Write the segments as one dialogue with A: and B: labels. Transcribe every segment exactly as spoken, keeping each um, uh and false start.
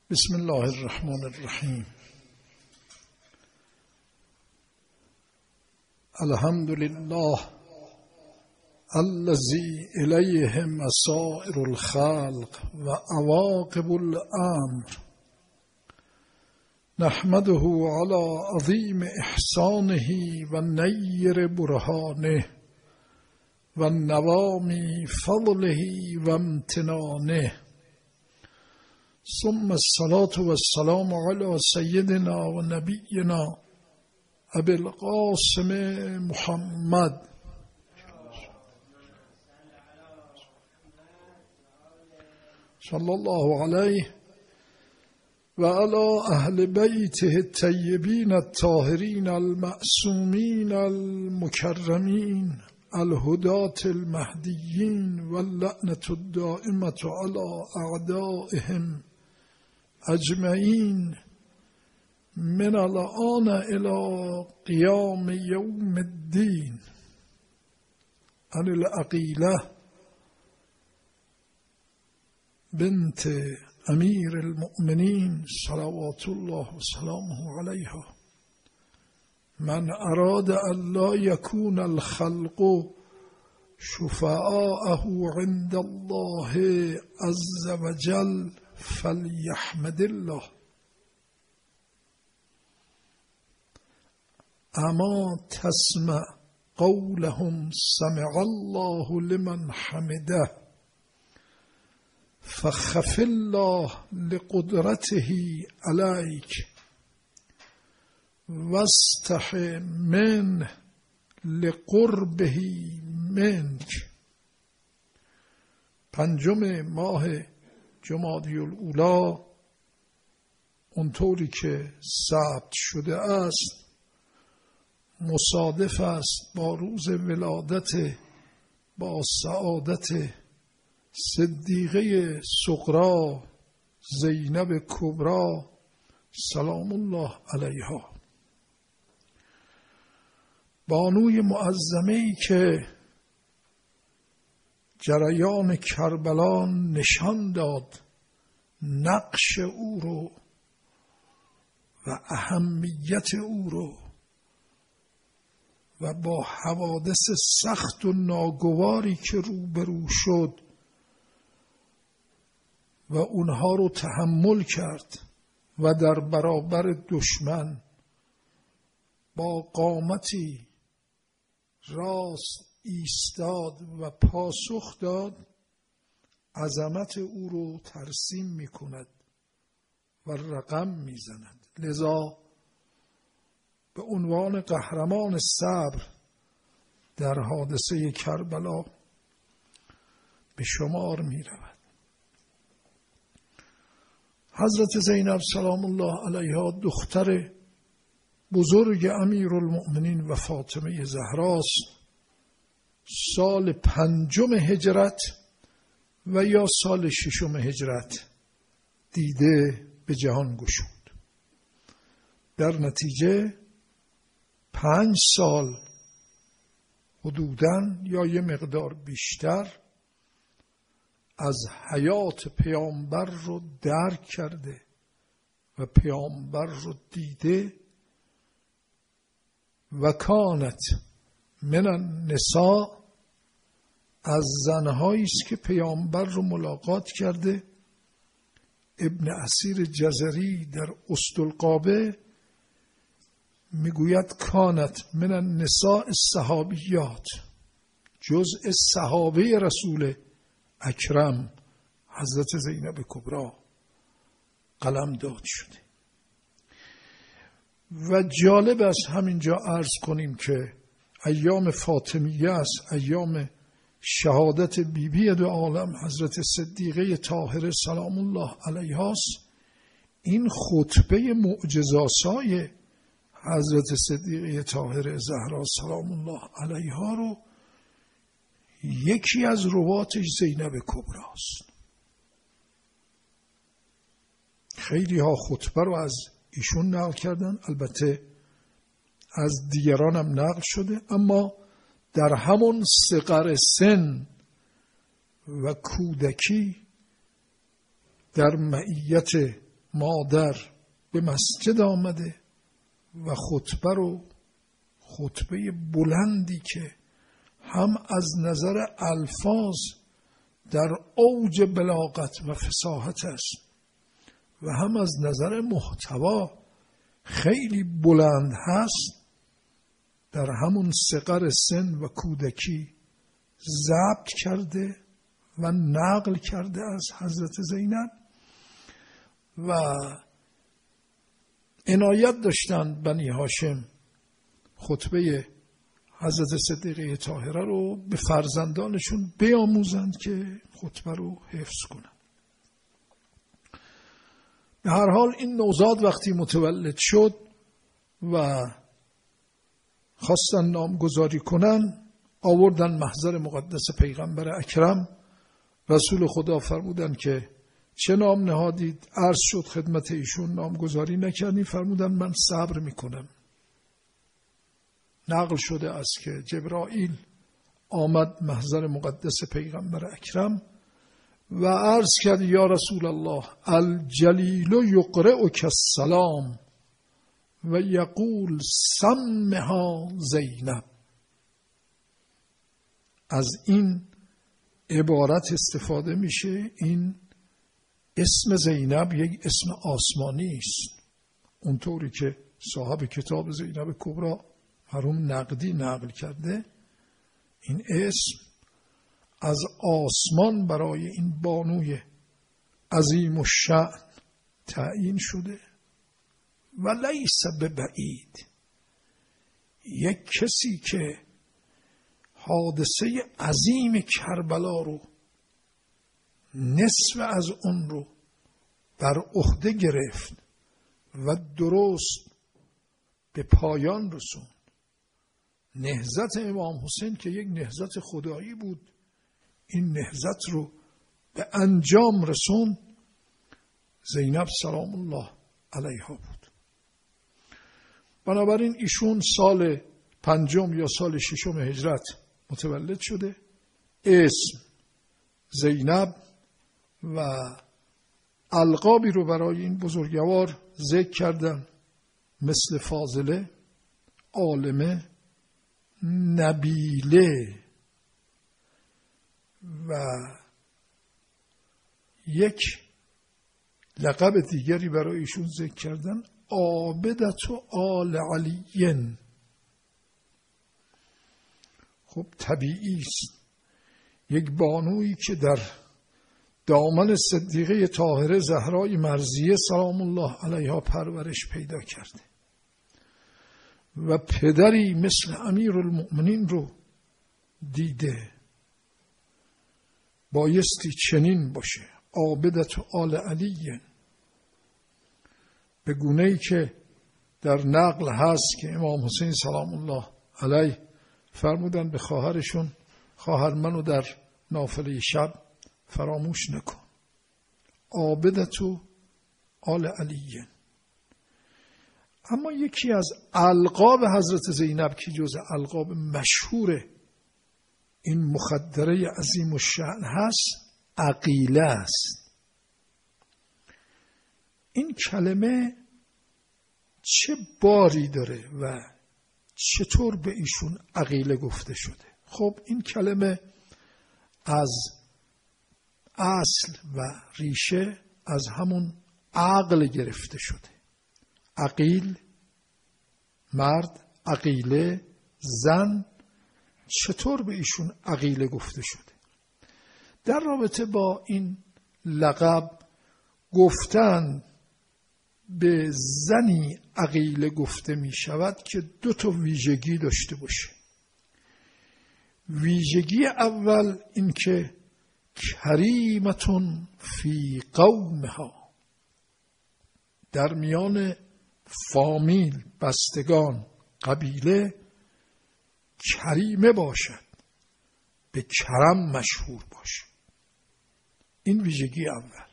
A: بسم الله الرحمن الرحیم. الحمد لله الذی الیه مصائر الخلق و عواقب الامر، نحمده علی عظیم احسانه و نیر برهانه و نوام فضله و امتنانه، ثم الصلاة والسلام على سيدنا و نبینا ابی القاسم محمد صلی الله علیه و علی اهل بیته الطیبین الطاهرین المعصومین المکرمین الهداة المهدیین و اللعنة الدائمة علی اعدائهم اجمعین من الآن الى قیام یوم الدین. عن العقیلة بنت امیر المؤمنین صلوات الله و سلامه علیها: من اراد ان لا یکون الخلق شفعاءه عند الله عز وجل فلیحمد الله. اما تسمع قولهم سمع الله لمن حمده فخف الله لقدرته عليك واستح منه لقربه منك. پنجم ماه جمادی الاولی اونطوری که ثبت شده است مصادف است با روز ولادت با سعادت صدیقه صغرا زینب کبری سلام الله علیها، بانوی معظمه‌ای که جریان کربلا نشان داد نقش او رو و اهمیت او رو و با حوادث سخت و ناگواری که روبرو شد و اونها رو تحمل کرد و در برابر دشمن با قامتی راست ایستاد و پاسخ داد، عظمت او رو ترسیم می کند و رقم می زند. لذا به عنوان قهرمان صبر در حادثه کربلا به شمار می رود. حضرت زینب سلام الله علیها دختر بزرگ امیرالمؤمنین و فاطمه زهراست. سال پنجم هجرت و یا سال ششم هجرت دیده به جهان گشود. در نتیجه پنج سال حدوداً یا یه مقدار بیشتر از حیات پیامبر رو درک کرده و پیامبر رو دیده و کانت من النساء، از زنهایی است که پیامبر رو ملاقات کرده. ابن اسیر جزری در اسدالغابه میگوید کانت من النساء الصحابیات، جزء صحابه رسول اکرم حضرت زینب کبری قلم داد شده. و جالب است همینجا عرض کنیم که ایام فاطمیه است، ایام شهادت بیبی دو عالم حضرت صدیقه طاهره سلام الله علیها است. این خطبه معجزه‌آسای حضرت صدیقه طاهره زهرا سلام الله علیها رو یکی از رواتش زینب کبری است. خیلی ها خطبه رو از ایشون نقل کردن، البته از دیگران هم نقل شده، اما در همون صغر سن و کودکی در معیت مادر به مسجد آمده و خطبه رو خطبه بلندی که هم از نظر الفاظ در اوج بلاغت و فصاحت است و هم از نظر محتوا خیلی بلند هست، در همون صغر سن و کودکی ضبط کرده و نقل کرده از حضرت زینب و عنایت داشتند بنی هاشم خطبه حضرت صدیقه طاهره رو به فرزندانشون بیاموزند که خطبه رو حفظ کنند. به هر حال این نوزاد وقتی متولد شد و خواستن نامگذاری کنن، آوردن محضر مقدس پیغمبر اکرم. رسول خدا فرمودن که چه نام نهادید؟ عرض شد خدمت ایشون نامگذاری نکردی؟ فرمودن من صبر میکنم. نقل شده است که جبرائیل آمد محضر مقدس پیغمبر اکرم و عرض کرد یا رسول الله الجلیل یقرئک السلام و یقول سمها زینب. از این عبارت استفاده میشه، این اسم زینب یک اسم آسمانی است، اونطوری که صاحب کتاب زینب کبری مرحوم نقدی نقل کرده. این اسم از آسمان برای این بانوی عظیم الشأن تعیین شده و لیس ببعید. یک کسی که حادثه عظیم کربلا رو نصف از اون رو بر عهده گرفت و درست به پایان رسوند، نهضت امام حسین که یک نهضت خدایی بود، این نهضت رو به انجام رسوند، زینب سلام الله علیها بود. بنابراین ایشون سال پنجم یا سال ششم هجرت متولد شده. اسم زینب و القابی رو برای این بزرگوار ذکر کردن، مثل فاضله، عالمه، نبیله و یک لقب دیگری برای ایشون ذکر کردن، عابدت و آل علیین. خب طبیعی است یک بانویی که در دامن صدیقه طاهره زهرای مرضیه سلام الله علیها پرورش پیدا کرده و پدری مثل امیرالمؤمنین رو دیده، بایستی چنین باشه، عابدت و آل علیین. به گونه‌ای که در نقل هست که امام حسین سلام الله علیه فرمودن به خواهرشون خواهر منو در نافله شب فراموش نکن، عابدت و آل علیین. اما یکی از القاب حضرت زینب که جز القاب مشهور این مخدره عظیم الشأن هست، عقیله است. این کلمه چه باری داره و چطور به ایشون عقیله گفته شده؟ خب این کلمه از اصل و ریشه از همون عقل گرفته شده. عقیل مرد، عقیله زن. چطور به ایشون عقیله گفته شده؟ در رابطه با این لقب گفتن به زنی عقیله گفته می شود که دو تا ویژگی داشته باشه. ویژگی اول این که کریمتون فی قومها، در میان فامیل، بستگان، قبیله کریمه باشد، به کرم مشهور باشه. این ویژگی اول.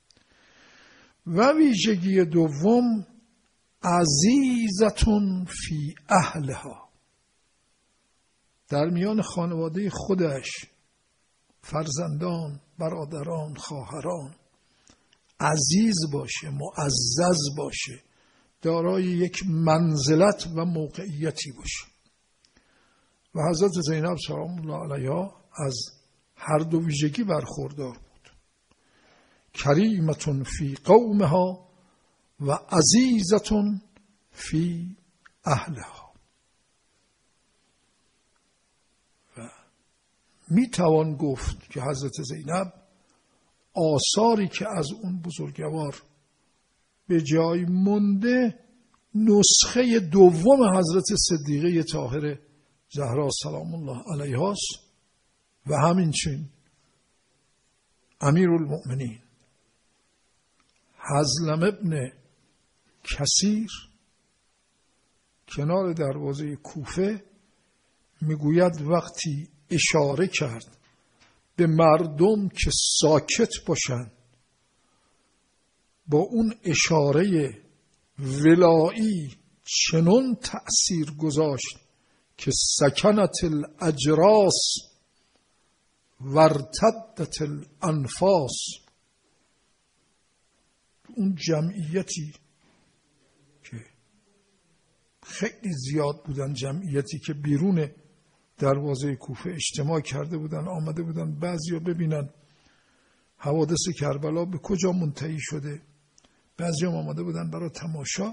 A: و ویژگی دوم عزیزتون فی اهلها، در میان خانواده خودش، فرزندان، برادران، خواهران عزیز باشه، معزز باشه، دارای یک منزلت و موقعیتی باشه. و حضرت زینب سلام الله علیها از هر دو ویژگی برخوردار بود. کریمتون فی قومها و عزیزتون فی اهلها. و می توان گفت که حضرت زینب آثاری که از اون بزرگوار به جای مونده نسخه دوم حضرت صدیقه طاهره زهرا سلام الله علیها است و همینچنین امیرالمؤمنین حزلم ابن کثیر کنار دروازه کوفه میگوید وقتی اشاره کرد به مردم که ساکت باشند، با اون اشاره ولایی چنون تأثیر گذاشت که سکنت الاجراس وارتدت الانفاس. اون جمعیتی که خیلی زیاد بودن، جمعیتی که بیرون دروازه کوفه اجتماع کرده بودن، آمده بودن بعضیا ببینن حوادث کربلا به کجا منتهی شده، بعضیا آمده بودن برای تماشا.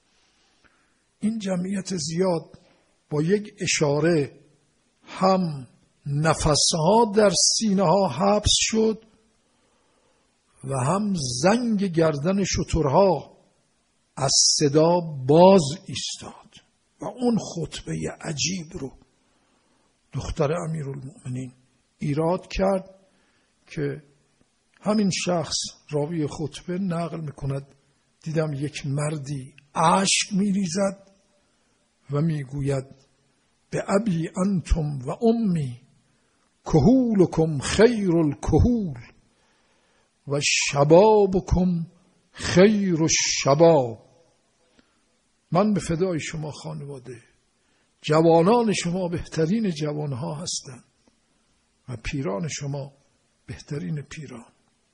A: این جمعیت زیاد با یک اشاره هم نفسها در سینه ها حبس شد و هم زنگ گردن شترها از صدا باز ایستاد و اون خطبه عجیب رو دختر امیرالمؤمنین ایراد کرد که همین شخص راوی خطبه نقل میکند دیدم یک مردی اشک میریزد و میگوید به ابی انتم و امی کهولکم خیر الکهول و شبابکم خیر الشباب. من به فدای شما خانواده، جوانان شما بهترین جوانها هستند و پیران شما بهترین پیران.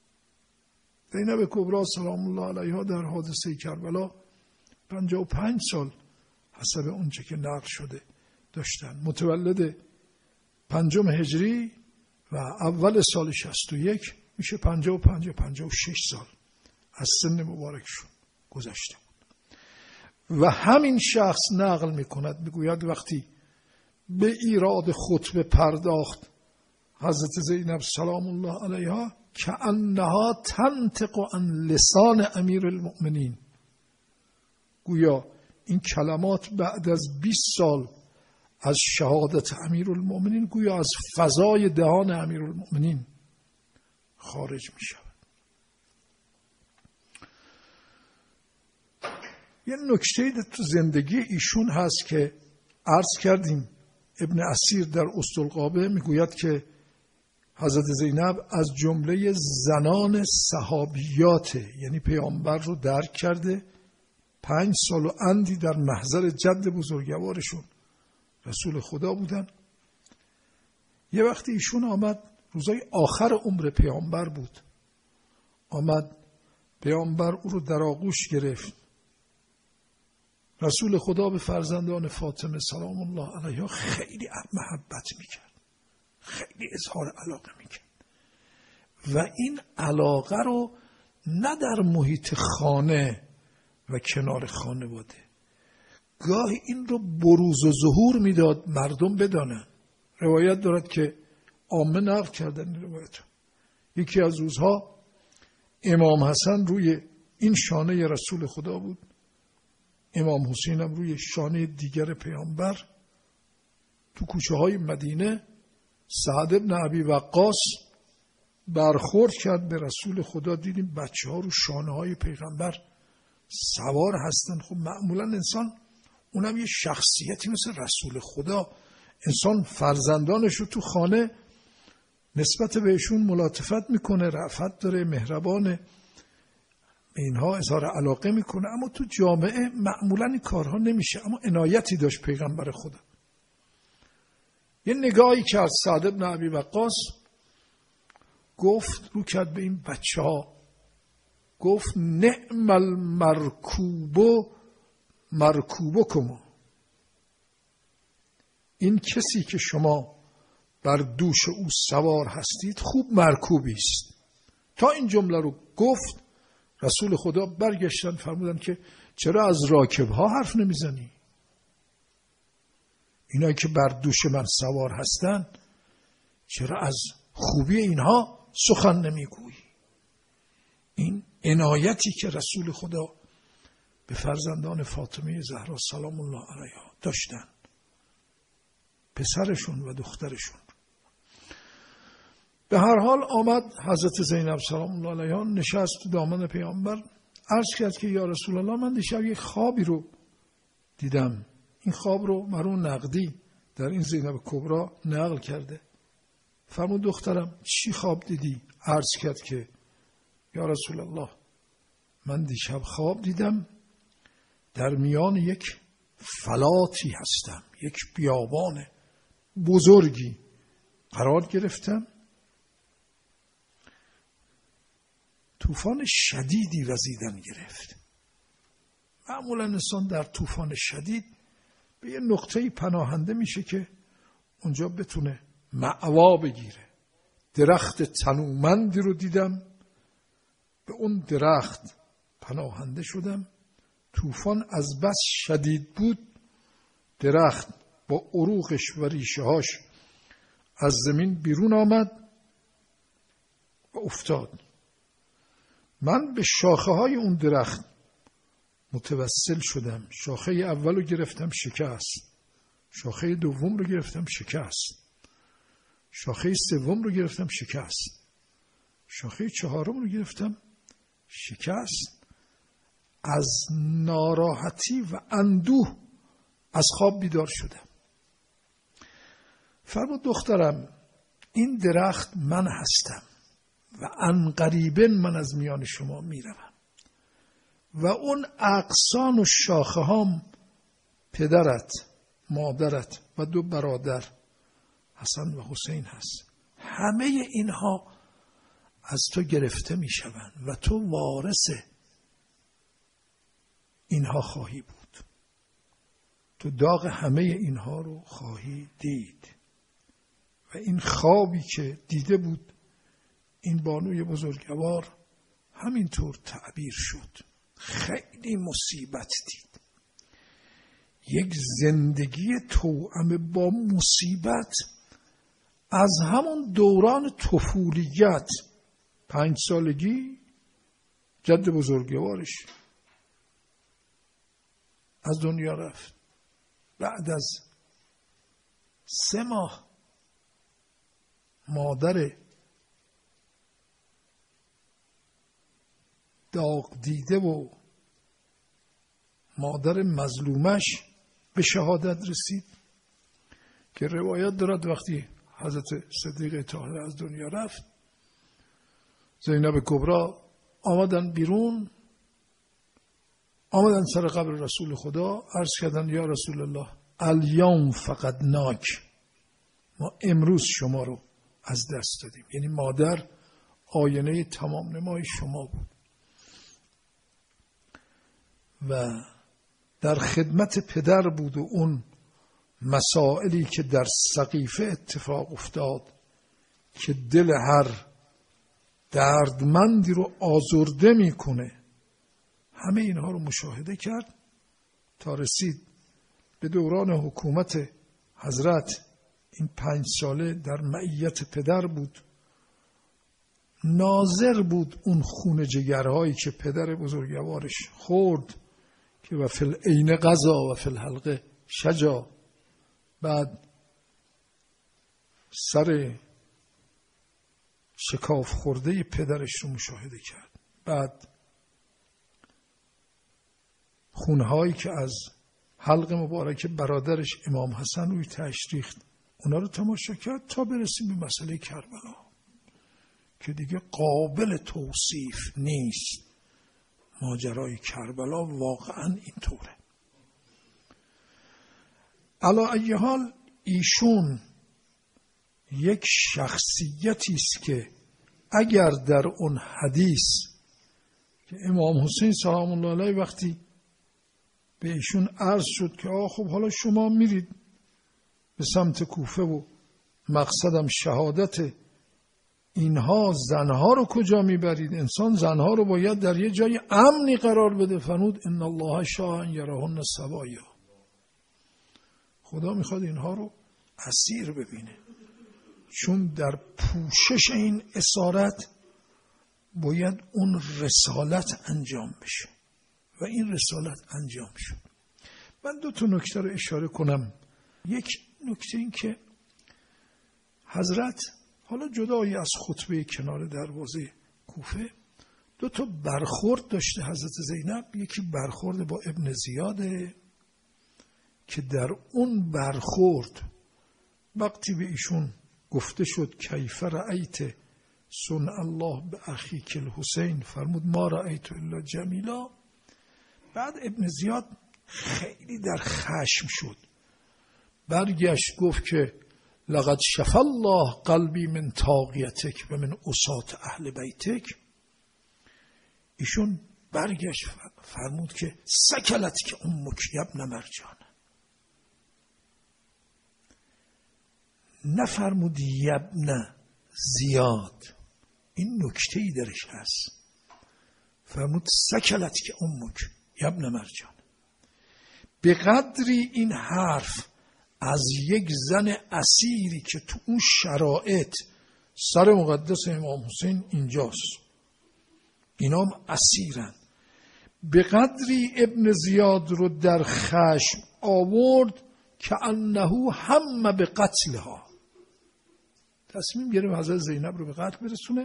A: زینب کبری سلام الله علیها در حادثه کربلا پنجاه و پنج سال حسب اونچه که نقل شده داشتن. متولد پنجم هجری و اول سال شصت و یک میشه پنجاه و پنج یا پنجاه و شش سال از سن مبارکشون گذشته بود. و همین شخص نقل میکند میگوید وقتی به ایراد خطبه پرداخت حضرت زینب سلام الله علیها که انها تنطق عن لسان امیر المؤمنین، گویا این کلمات بعد از بیست سال از شهادت امیرالمؤمنین گویا از فضای دهان امیرالمؤمنین خارج می شود. یه نکته تو زندگی ایشون هست که عرض کردیم. ابن اسیر در اسطلقابه میگوید که حضرت زینب از جمله زنان صحابیاته، یعنی پیامبر رو درک کرده، پنج سال و اندی در محضر جد بزرگوارشون رسول خدا بودن. یه وقتی ایشون آمد، روزای آخر عمر پیامبر بود، آمد پیامبر او رو در آغوش گرفت. رسول خدا به فرزندان فاطمه سلام الله علیها خیلی محبت میکرد، خیلی اظهار علاقه میکرد و این علاقه رو نه در محیط خانه و کنار خانواده، گاهی این رو بروز و ظهور میداد مردم بدانن. روایت دارد که عامه نقل کردن این روایت. یکی از روزها امام حسن روی این شانه رسول خدا بود، امام حسین هم روی شانه دیگر پیامبر. تو کوچه های مدینه سعد بن ابی وقاص برخورد کرد به رسول خدا، دیدیم بچه ها رو شانه های پیغمبر سوار هستن. خب معمولا انسان، اونم یه شخصیتی مثل رسول خدا، انسان فرزندانش رو تو خانه نسبت بهشون ملاطفت میکنه، رأفت داره، مهربانه، اینها اظهار علاقه میکنه. اما تو جامعه معمولا این کارها نمیشه. اما عنایتی داشت پیغمبر خدا. یه نگاهی کرد سعد بن ابی وقاص، گفت رو کرد به این بچه ها گفت نعم المرکوب مرکوبکم، این کسی که شما بر دوش او سوار هستید خوب مرکوبی است. تا این جمله رو گفت رسول خدا برگشتن فرمودن که چرا از راکبها حرف نمیزنی؟ اینایی که بر دوش من سوار هستن چرا از خوبی اینها سخن نمیگویی؟ این عنایتی که رسول خدا به فرزندان فاطمه زهرا سلام الله علیها داشتن، پسرشون و دخترشون. به هر حال آمد حضرت زینب سلام الله علیها نشست تو دامن پیامبر، عرض کرد که یا رسول الله من دیشب یک خوابی رو دیدم. این خواب رو مرحوم نقدی در این زینب کبری نقل کرده. فرمود دخترم چی خواب دیدی؟ عرض کرد که یا رسول الله من دیشب خواب دیدم در میان یک فلاتی هستم، یک بیابان بزرگی قرار گرفتم، طوفان شدیدی وزیدن گرفت. معمولا انسان در طوفان شدید به یه نقطه‌ای پناهنده میشه که اونجا بتونه مأوا بگیره. درخت تنومندی رو دیدم، به اون درخت پناهنده شدم. طوفان از بس شدید بود، درخت با عروقش و ریشه‌هاش از زمین بیرون آمد و افتاد. من به شاخه های اون درخت متوسل شدم. شاخه اول رو گرفتم شکست، شاخه دوم رو گرفتم شکست، شاخه سوم رو گرفتم شکست، شاخه چهارم رو گرفتم شکست. از ناراحتی و اندوه از خواب بیدار شدم. فرمود دخترم این درخت من هستم و عنقریباً من از میان شما میروم و اون اغصان و شاخه هام پدرت، مادرت و دو برادر حسن و حسین هست. همه اینها از تو گرفته میشوند و تو وارث اینها خواهی بود. تو داغ همه اینها رو خواهی دید. و این خوابی که دیده بود این بانوی بزرگوار همینطور تعبیر شد. خیلی مصیبت دید. یک زندگی توأم با مصیبت از همون دوران طفولیت، پنج سالگی جد بزرگوارش از دنیا رفت. بعد از سه ماه مادر داغ دیده و مادر مظلومش به شهادت رسید که روایت دارد وقتی حضرت صدیقه طاهره از دنیا رفت زینب کبری آمدن بیرون، آمدن سر قبر رسول خدا، عرض کردن یا رسول الله الیوم فقط ناک، ما امروز شما رو از دست دادیم. یعنی مادر آینه تمام نمای شما بود و در خدمت پدر بود و اون مسائلی که در سقیفه اتفاق افتاد که دل هر دردمندی رو آزرده میکنه، همه اینها رو مشاهده کرد تا رسید به دوران حکومت حضرت. این پنج ساله در معیت پدر بود، ناظر بود اون خون جگرهایی که پدر بزرگوارش خورد که و فی العین قضا و فی الحلقه شجا. بعد سر شکاف خورده پدرش رو مشاهده کرد. بعد خونهایی که از حلق مبارک برادرش امام حسن روی تشریخت اونا رو تماشا کرد تا برسیم به مسئله کربلا که دیگه قابل توصیف نیست. ماجرای کربلا واقعا اینطوره. علی ای حال ایشون یک شخصیتی است که اگر در اون حدیث که امام حسین سلام الله علیه وقتی به ایشون عرض شد که آه خب حالا شما میرید به سمت کوفه و مقصدم شهادت، اینها زنها رو کجا میبرید؟ انسان زنها رو باید در یه جای امنی قرار بده. فرمود ان الله شاء ان یرهن سوایا، خدا میخواد اینها رو اسیر ببینه، چون در پوشش این اسارت باید اون رسالت انجام بشه و این رسالت انجام شد. من دو تا نکته رو اشاره کنم. یک نکته این که حضرت حالا جدایی از خطبه کنار دروازه کوفه دو تا برخورد داشته حضرت زینب. یکی برخورد با ابن زیاده که در اون برخورد وقتی به ایشون گفته شد کیف رأیت صنع الله به اخیک الحسین، فرمود ما رأیت الا جمیلا. بعد ابن زیاد خیلی در خشم شد، برگشت گفت که لقد شفى الله قلبی من طاغیتک و من عصاة اهل بیتک. ایشون برگشت فرمود که سکلت که امک یبن مرجان، نفرمود یبن زیاد، این نکته ای درش هست، فرمود سکلت که امک یبن مرجان. به قدری این حرف از یک زن اسیری که تو اون شرایط سر مقدس امام حسین اینجاست، اینا هم اسیرن، به قدری ابن زیاد رو در خشم آورد که انه هم به قتلها، تصمیم گرفت حضرت زینب رو به قتل برسونه.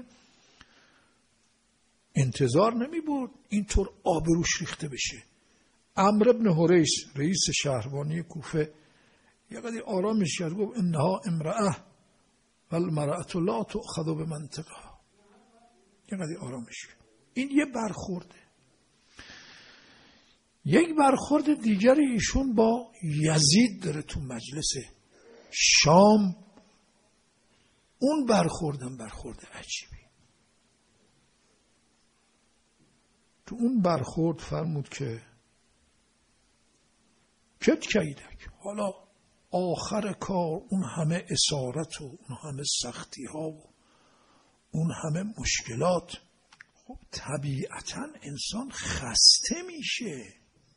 A: انتظار نمی بود اینطور آبروش ریخته بشه. عمرو بن حریث رئیس شهربانی کوفه یه قدری آرامش کرد، گفت انها امرأه والمرأة لا تؤخذ بمنطقها، یه قدری آرامش کرد. این یه برخورده. یک برخورد دیگر ایشون با یزید داره تو مجلس شام. اون برخوردم برخورد عجیبی. تو اون برخورد فرمود که کت کیدک، حالا آخر کار اون همه اسارت و اون همه سختی ها و اون همه مشکلات، خب طبیعتا انسان خسته میشه.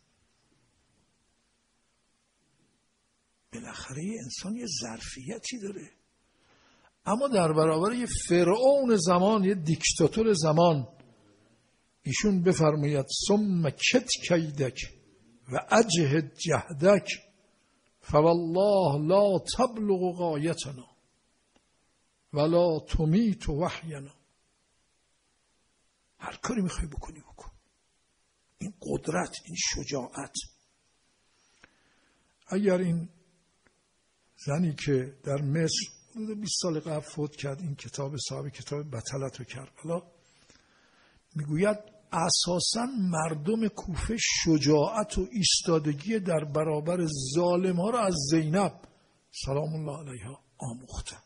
A: بالاخره انسان یه ظرفیتی داره. اما در برابر یه فرعون زمان، یه دیکتاتور زمان، ایشون بفرماید ثم کت کیدک و اجهد جهدک فوالله لا تبلغ غایتنا ولا تمیت وحینا. هر کاری میخوای بکنی بکن. این قدرت، این شجاعت. اگر این زنی که در مصر حدود بیست سال قبل فوت کرد، این کتاب صاحب کتاب بطلت و کربلا میگوید اساساً مردم کوفه شجاعت و ایستادگی در برابر ظالم ها را از زینب سلام الله علیها آموختن.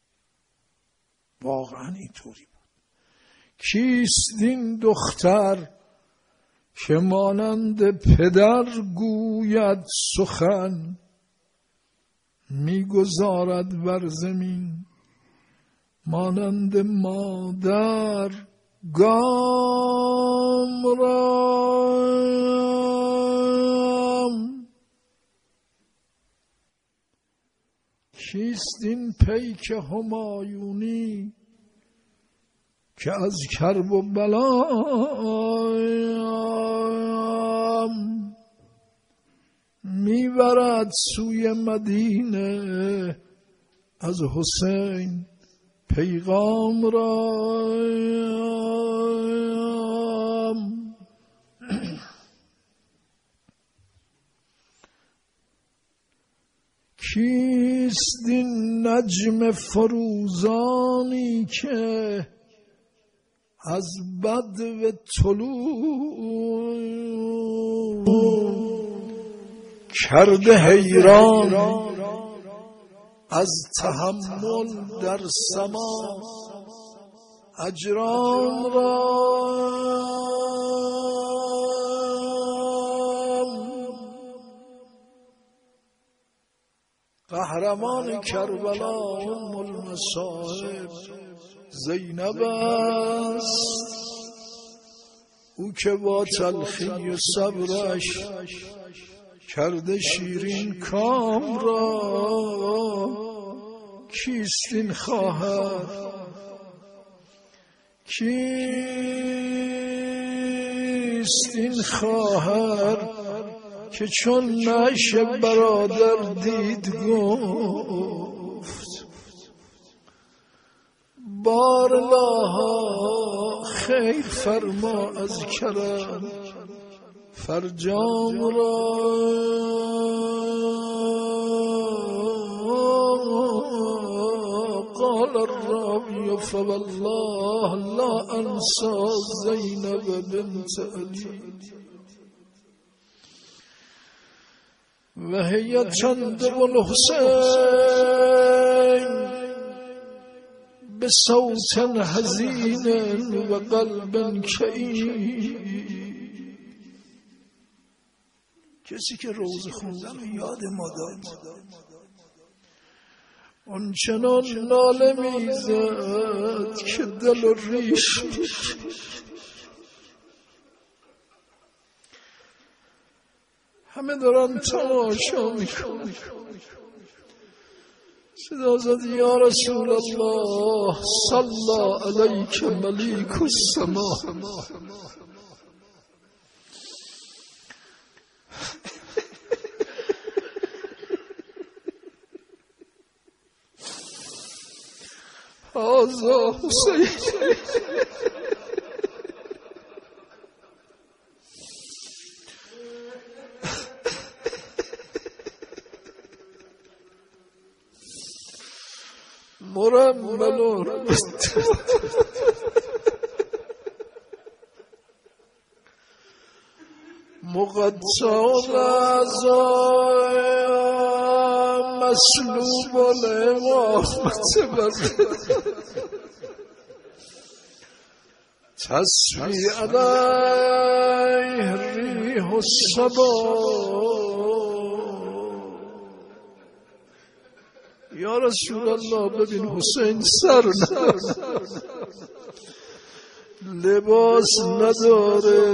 A: واقعا اینطوری بود. کیست این دختر که مانند پدر گوید سخن، میگذارد بر زمین مانند مادر گام رام. کیست این پیک همایونی که از کرب و بلام میبرد سوی مدینه از حسین پیغام را. کیست این نجم فروزانی که از بدو طلوع کرده حیران از تحمل در سما، اجرام را قهرمان کربلا ام المصائب زینب است، او که با تلخی و صبرش کرده شیرین کام را. کیست این خواهر، کیست این خواهر که چون نعش برادر دید گفت بارلاها خیر فرما از کرم فرجام را. قال الراوی فوالله لا انسى زینب بنت علی و هي چند الحسین بصوت حزین و قلب کئیب. کسی که روز خوندن یاد ما داد اون چنان ناله میزد که دل و ریش. همه دارن تماشا میکنن. صدا زد یا رسول الله صلی علیک ملیک السما. هذا حسین. مرمل مقطع الاعضاء مسلوب الامامة بر تسری علیه ریح الصبا. یا رسول الله ببین حسین سر نداره، لباس نداره،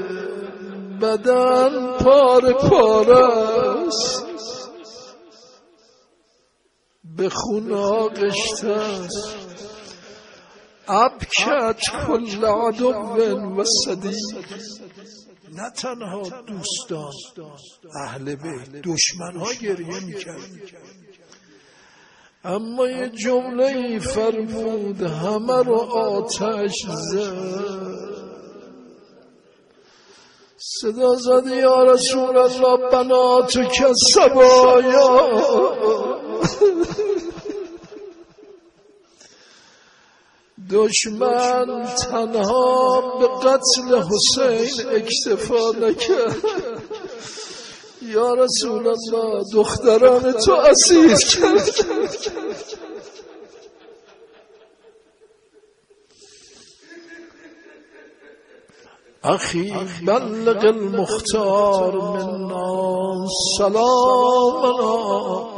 A: بدن پاره پاره است، به خون آغشته است. ابکت کل عدو و صدیق. نه تنها دوستان اهل بیت، دشمن ها گریه میکرد، اما یه جمله فرمود همه رو آتش زد. صدا زد یا رسول الله بناتو که سبایا. دشمن تنها به قتل حسین اکتفا نکرد، یا رسول الله دختران تو اسیر کرد. اخی بلغ المختار منا سلامنا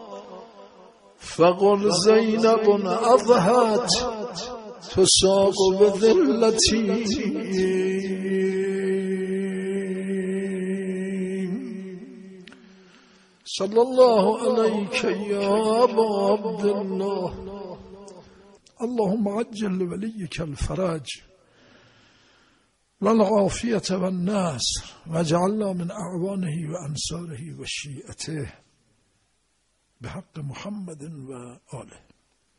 A: فقل زینب اضحت تساق بذلتی. صلی الله علیک یا ابا عبدالله. اللهم عجل لولیک الفرج والعافیة والنصر واجعلنا من اعوانه و انصاره و شیعته بحق محمد و آله.